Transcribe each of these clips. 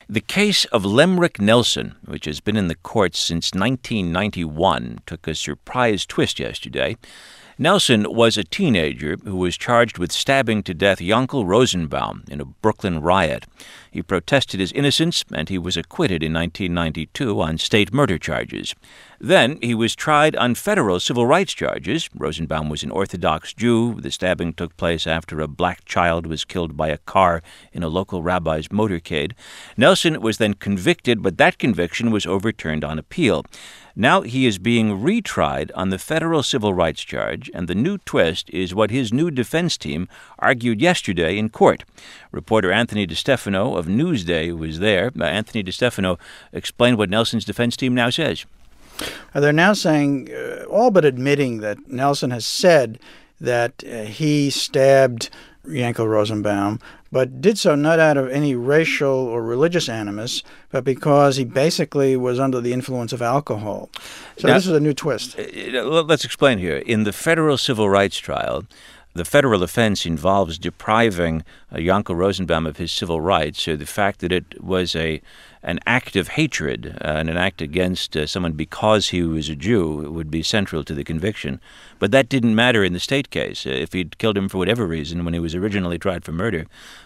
The case of Lemrick Nelson, which has been in the courts since 1991, took a surprise twist yesterday. Nelson was a teenager who was charged with stabbing to death Yankel Rosenbaum in a Brooklyn riot. He protested his innocence, and he was acquitted in 1992 on state murder charges. Then he was tried on federal civil rights charges. Rosenbaum was an Orthodox Jew. The stabbing took place after a black child was killed by a car in a local rabbi's motorcade. Nelson was then convicted, but that conviction was overturned on appeal. Now he is being retried on the federal civil rights charge, and the new twist is what his new defense team argued yesterday in court. Reporter Anthony DeStefano of Newsday was there. Anthony DeStefano explained what Nelson's defense team now says. They're now saying, all but admitting that Nelson has said that he stabbed Yankel Rosenbaum, but did so not out of any racial or religious animus, but because he basically was under the influence of alcohol. So now, this is a new twist. Let's explain here. In the federal civil rights trial, the federal offense involves depriving Yankel Rosenbaum of his civil rights. So the fact that it was an act of hatred and an act against someone because he was a Jew would be central to the conviction. But that didn't matter in the state case. If he'd killed him for whatever reason when he was originally tried for murder,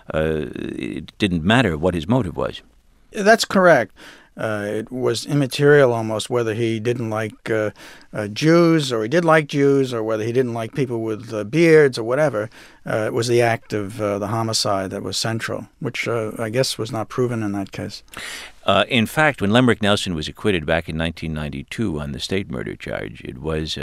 it didn't matter what his motive was. That's correct. It was immaterial almost whether he didn't like Jews or he did like Jews or whether he didn't like people with beards or whatever. It was the act of the homicide that was central, which I guess was not proven in that case. In fact, when Lemrick Nelson was acquitted back in 1992 on the state murder charge, it was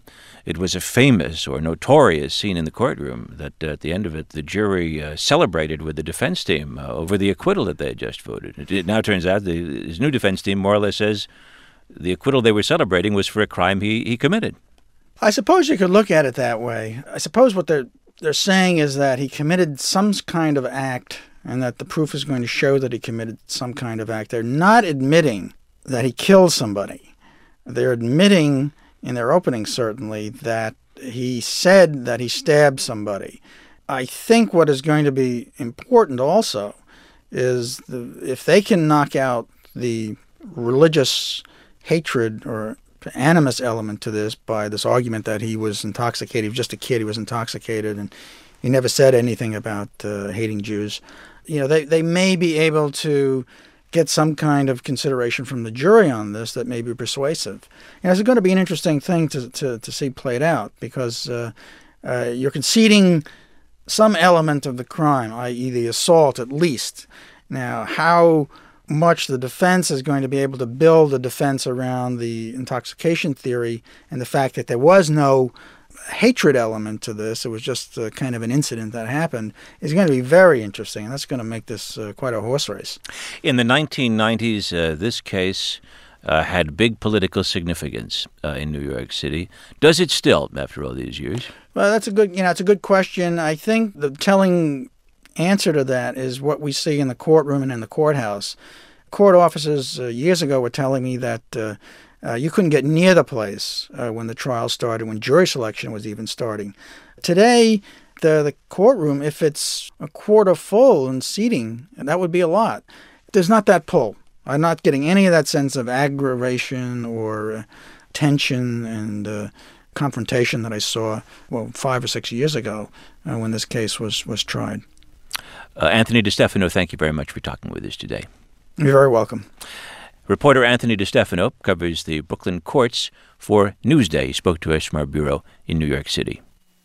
a famous or notorious scene in the courtroom that at the end of it, the jury celebrated with the defense team over the acquittal that they had just voted. It now turns out his new defense team more or less says the acquittal they were celebrating was for a crime he committed. I suppose you could look at it that way. I suppose what they're saying is that he committed some kind of act and that the proof is going to show that he committed some kind of act. They're not admitting that he killed somebody. They're admitting, in their opening certainly, that he said that he stabbed somebody. I think what is going to be important also is if they can knock out the religious hatred or animus element to this by this argument that he was intoxicated. He was just a kid. He was intoxicated, and he never said anything about hating Jews. You know, they may be able to get some kind of consideration from the jury on this that may be persuasive. You know, it's going to be an interesting thing to see played out because you're conceding some element of the crime, i.e. the assault at least. Now, how much the defense is going to be able to build a defense around the intoxication theory and the fact that there was no hatred element to this, it was just kind of an incident that happened, is going to be very interesting, and that's going to make this quite a horse race. In the 1990s, this case had big political significance in New York City. Does it still, after all these years? Well, it's a good question. I think the telling answer to that is what we see in the courtroom and in the courthouse. Court officers years ago were telling me that you couldn't get near the place when the trial started, when jury selection was even starting. Today, the courtroom, if it's a quarter full in seating, that would be a lot. There's not that pull. I'm not getting any of that sense of aggravation or tension and confrontation that I saw, 5 or 6 years ago when this case was tried. Anthony DeStefano, thank you very much for talking with us today. You're very welcome. Reporter Anthony DeStefano covers the Brooklyn courts for Newsday. He spoke to us from our bureau in New York City.